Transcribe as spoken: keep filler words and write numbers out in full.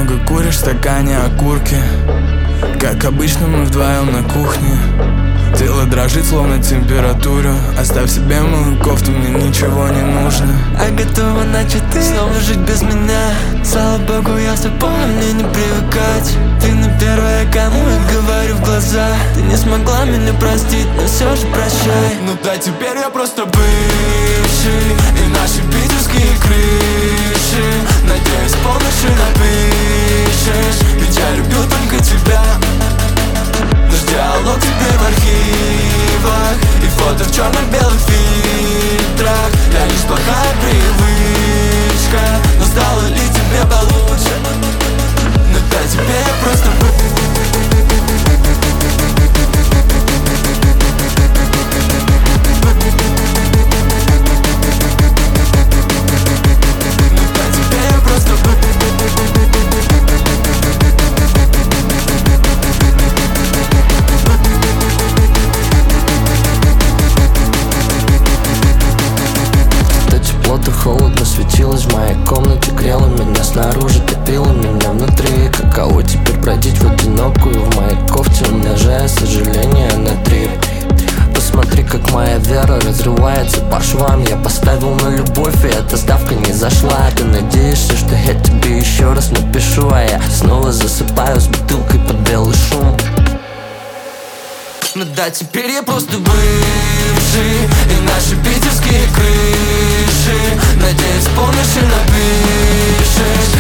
много куришь в стакане окурки. Как обычно мы вдвоем на кухне. Тело дрожит, словно температура. Оставь себе мою кофту, мне ничего не нужно. А готова начать ты снова жить без меня. Слава богу, я все помню, мне не привыкать. Ты на первое, кому я говорю в глаза. Ты не смогла меня простить, но все же прощай. Ну да, теперь я просто бывший, и наши питерские крыши, надеюсь, полночи напишешь. Ведь я люблю только тебя. Наш диалог теперь в архивах, и фото в черно-белых фильтрах. Я лишь плохая привычка, но стало ли тебе получше? Ну да, теперь я просто холодно светилось в моей комнате, грела меня снаружи, топила меня внутри. Каково теперь бродить в одинокую в моей кофте, умножая сожаление на три. Посмотри, как моя вера разрывается по швам. Я поставил на любовь, и эта ставка не зашла. Ты надеешься, что я тебе еще раз напишу, а я снова засыпаю с бутылкой под белый шум. Ну да, теперь я просто бывший, и наши питерские крыши, надеюсь, полночи напишешь.